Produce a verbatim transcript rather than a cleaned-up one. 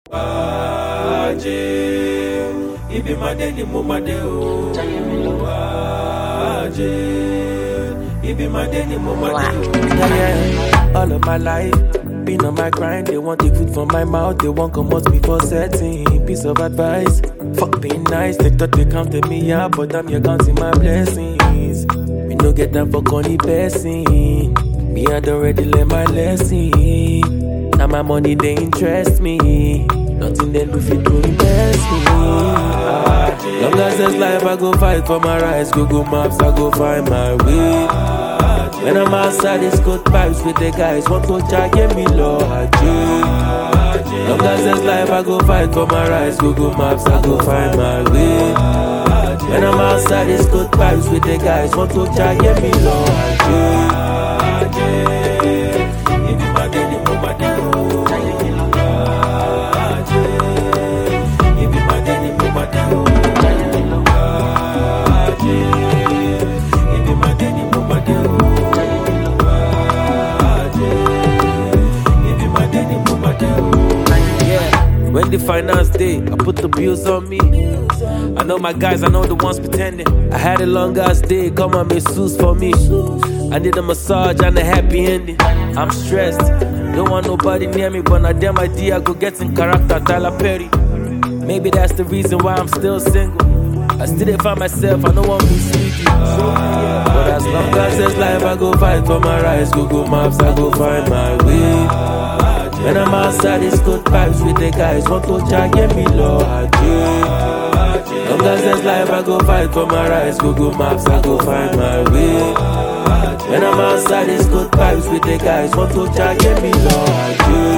Ibi made ni mo made o. Ibi made ni mo made o. All of my life, been on my grind. They want the food from my mouth. They want come out before setting. Piece of advice, fuck being nice. They thought they counted me out, but I'm here counting my blessings. Me no get them for corny person. Me had already learned my lesson. Now my money they interest me. Nothing they do fit to impress me. Ah, long as there's life, I go fight for my rights. Google Maps, I go find my way. When I'm outside, it's good vibes with the guys. Want to try get me low, long as there's life, I go fight for my rights. Google Maps, I go find my way. When I'm outside, it's good vibes with the guys. Want to try get me low, when the finance day, I put the bills on me. I know my guys, I know the ones pretending. I had a long ass day, come on, masseuse for me. I need a massage and a happy ending. I'm stressed, don't want nobody near me, but now damn idea I go get in character, Tyler Perry. Maybe that's the reason why I'm still single. I still didn't find myself, I don't want to be sneaky. But as long as there's life, I go fight for my rights. Google Maps, I go find my way. When I'm outside, it's good vibes with the guys. Want to try get me low, long as there's life, I go fight for my rights. Google Maps, I go find my way. When I'm outside, it's good vibes with the guys. Want to try get me low,